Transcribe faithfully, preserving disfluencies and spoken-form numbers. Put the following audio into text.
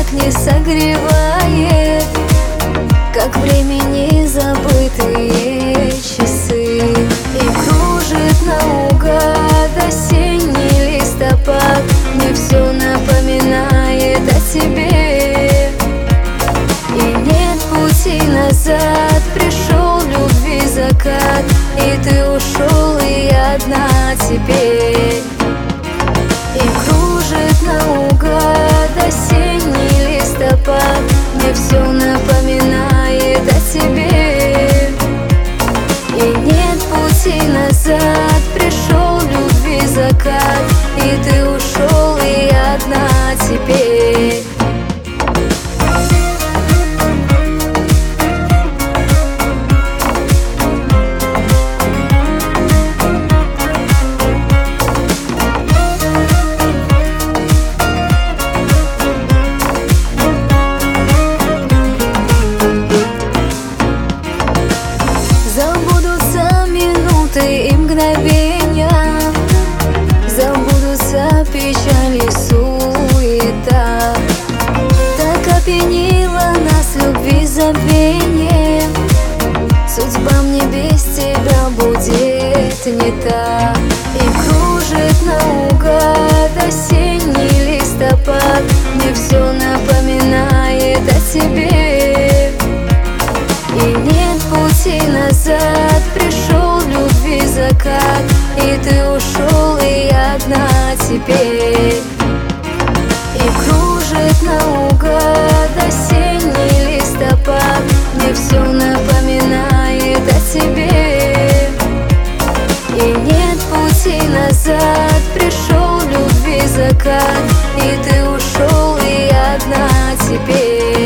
так не согревает, как времени забытые часы. И кружит наугад осенний листопад, мне все напоминает о тебе. И нет пути назад, пришел любви закат, и ты ушел, и я одна теперь. И кружит наугад осенний листопад, мне все напоминает о тебе. И нет пути назад, пришел любви закат, и ты ушел, и я одна теперь. Забудутся минуты и мгновения, забудутся печали, суета. Так опьянила нас любви забвение, судьба мне без тебя будет не та. И кружит наугад осенний листопад, мне все напоминает о тебе. И нет пути назад, пришел любви закат, и ты ушел, и я одна теперь. И кружит наугад осенний листопад, мне все напоминает о тебе. И нет пути назад, пришел любви закат, и ты ушел, и я одна теперь.